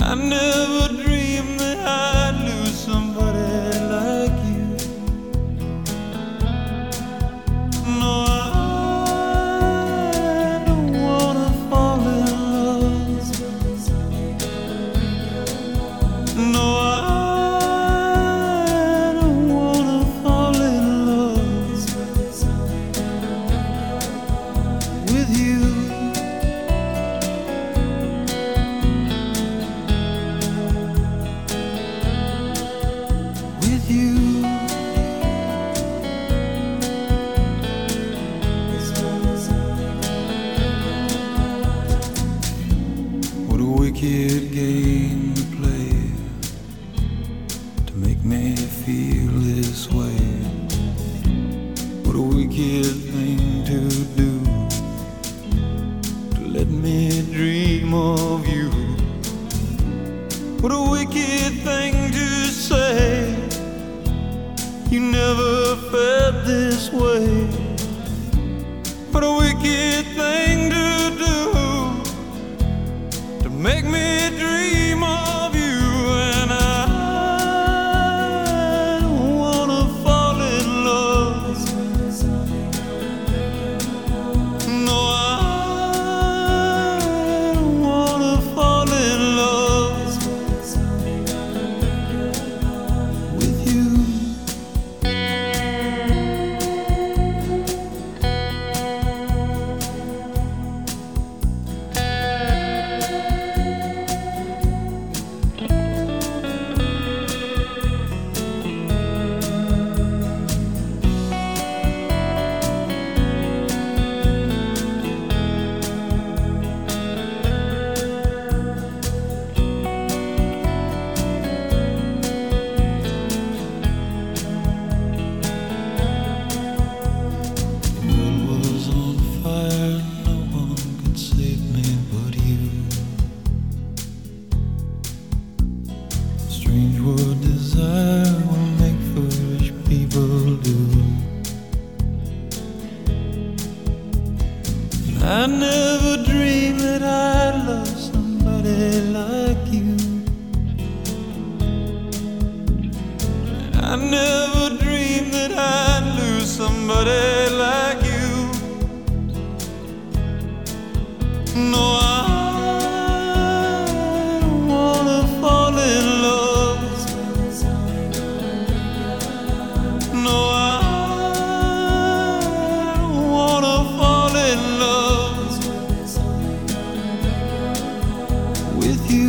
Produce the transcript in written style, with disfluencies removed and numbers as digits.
I never dreamed that I'd lose somebody like you. No, I don't wanna fall in love. No, I don't wanna fall in love with you. What a wicked game to play to make me feel this way. What a wicked thing to do to let me dream of you. What a wicked thing to say. You never felt this way. What a wicked thing to do to make me dream of you. And I don't wanna fall in love. No, I don't wanna fall in love with you. Strange what desire will make foolish people do. I never dreamed that I'd love somebody like you. I never dreamed that I'd lose somebody like you. No, I don't wanna fall in love. No, I don't wanna fall in love with you.